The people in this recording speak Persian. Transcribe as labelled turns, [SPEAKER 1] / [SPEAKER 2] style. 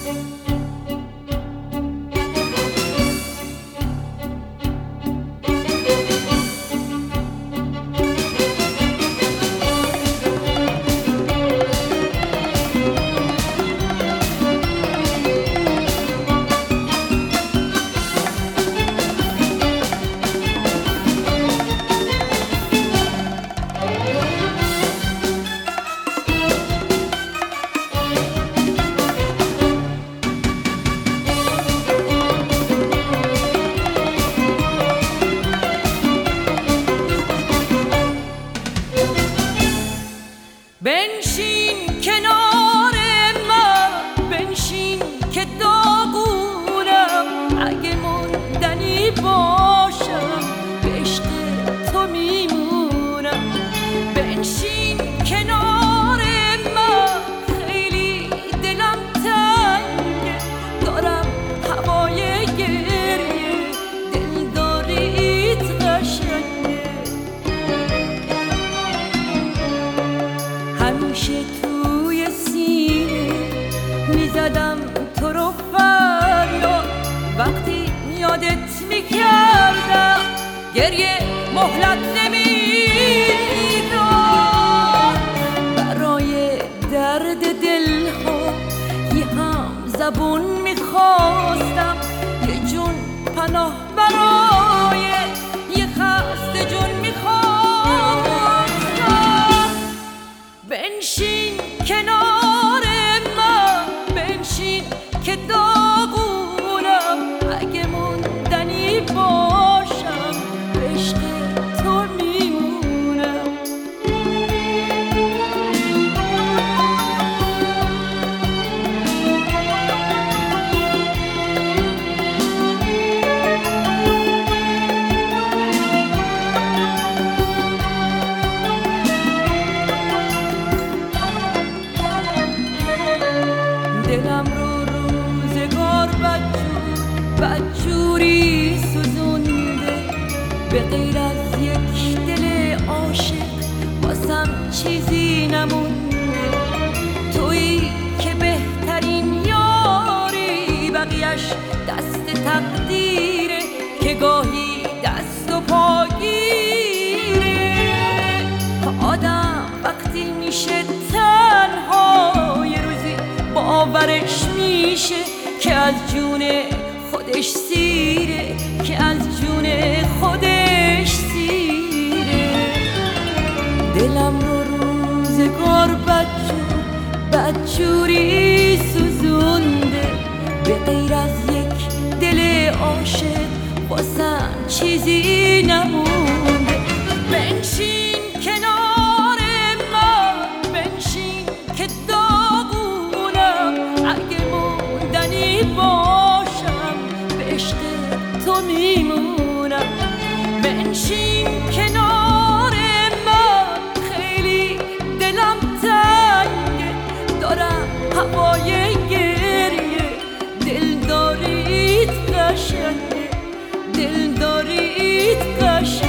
[SPEAKER 1] بنشین کنار من، بنشین که داغونم، اگه موندنی باشم به عشق تو میمونم. بنشین کنار من، خیلی دلم تنگه، دارم هوای گریه، دلداریت قشنگه. همیشه توی سینه میزدم تو رو فریاد، وقتی یادت میکردم گریه مهلت نمیداد. برای درد دلها یه هم زبون میخواستم، یه جون پناه برای یه خسته جون میخواستم. بنشین کنار من، بنشین که داغونم، اگه موندنی باشم به عشق تو میمونم. دلم رو روزگار بدجوری سوزونده، به غیر از یک دل عاشق واسم چیزی نمونده. تویی که بهترین یاری، بقیه‌اش دست تقدیره که گاهی دست و پاگیره. آدم وقتی میشه تنها یه روزی باورش میشه که از جون خودش سیره، که از جون خودش سیره. دلم رو روزگار بدجوری سوزونده، به غیر از یک دل عاشق واسم چیزی نمونده. بنشین کنار من، بنشین که داغونم، اگه موندنی باشم به عشق تو میمونم. بنشین کنار من، خیلی دلم تنگه، دارم هوای گریه، دلداریت قشنگه، دلداریت قشنگه.